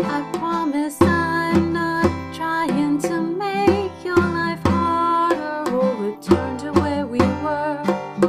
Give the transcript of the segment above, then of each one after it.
I promise I'm not trying to make your life harder or return to where we were.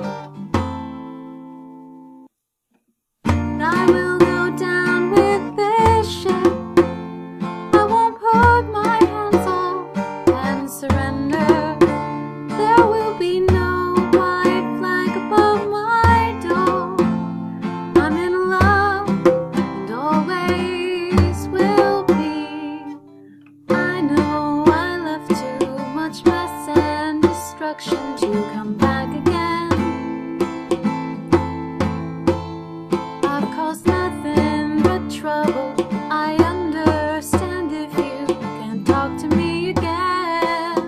I will go down with this ship. I won't put my hands up and surrender. There will be no white flag above my door. I'm in love and always will be. I know I left too much mess and destruction to come back again. I've caused nothing but trouble. I understand if you can't talk to me again.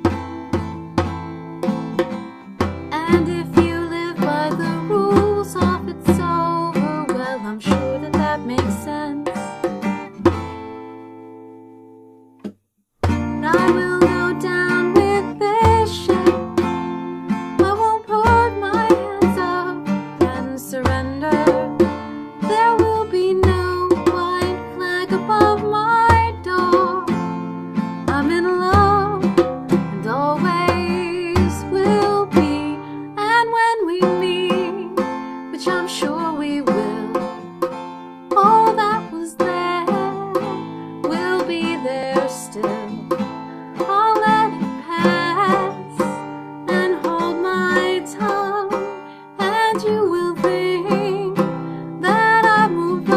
And if you live by the rules of it's over, well, I'm sure that that makes sense. I will go down with this ship. I won't put my hands up and surrender. There will be no white flag above my door. I'm in love and always will be. And when we meet, which I'm sure we will, all that was there will be there still. I'll let it pass and hold my tongue, and you will think that I've moved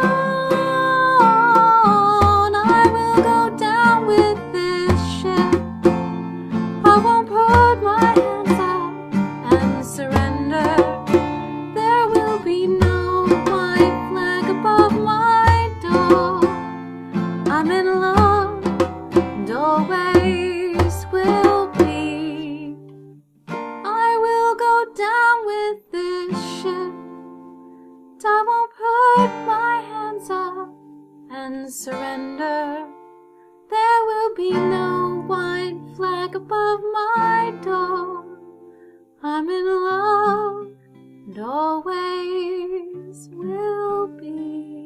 on. I will go down with this ship. I won't put my hands up and surrender. There will be no white flag above my door. I'm in love and always will be. I will go down with this ship. I won't put my hands up and surrender. There will be no white flag above my door. I'm in love and always will be.